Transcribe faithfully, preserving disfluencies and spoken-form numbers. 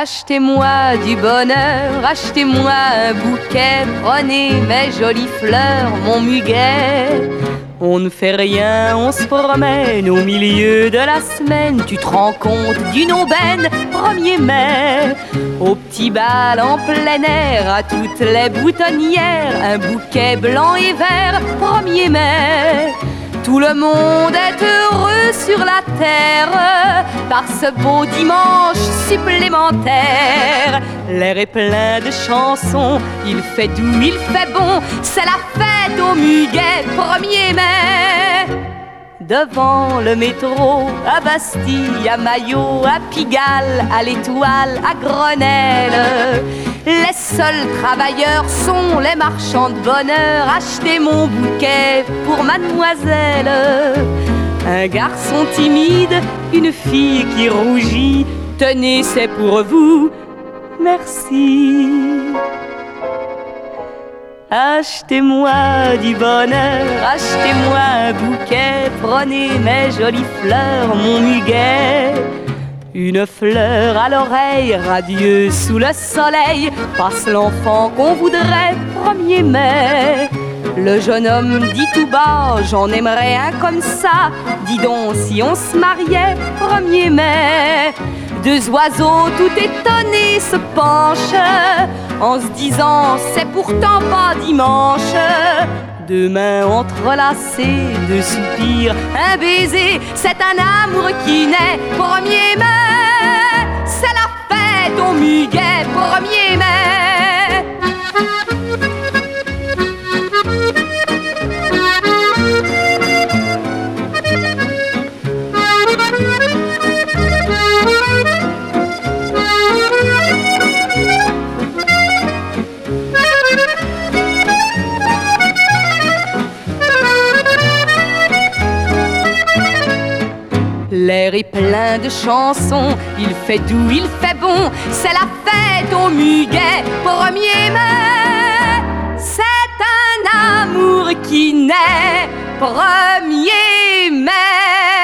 Achetez-moi du bonheur, achetez-moi un bouquet, prenez mes jolies fleurs, mon muguet. On ne fait rien, on se promène au milieu de la semaine. Tu te rends compte d'une aubaine, premier mai. Au petit bal en plein air, à toutes les boutonnières, un bouquet blanc et vert, premier mai. Tout le monde est heureux sur la terre par ce beau dimanche supplémentaire. L'air est plein de chansons, il fait doux, il fait bon, c'est la fête au muguet, premier mai. Devant le métro, à Bastille, à Maillot, à Pigalle, à l'Étoile, à Grenelle, les seuls travailleurs sont les marchands de bonheur. Achetez mon bouquet pour mademoiselle. Un garçon timide, une fille qui rougit, tenez, c'est pour vous, merci. Achetez-moi du bonheur, achetez-moi un bouquet, prenez mes jolies fleurs, mon muguet. Une fleur à l'oreille, radieuse sous le soleil, passe l'enfant qu'on voudrait, premier mai. Le jeune homme dit tout bas, j'en aimerais un comme ça, dis donc si on se mariait, premier mai. Deux oiseaux tout étonnés se penchent, en se disant c'est pourtant pas dimanche. Deux mains entrelacées, deux soupirs, un baiser, c'est un amour qui naît, premier mai. C'est la fête au muguet, premier mai. L'air est plein de chansons, il fait doux, il fait bon, c'est la fête au muguet, premier mai. C'est un amour qui naît, premier mai.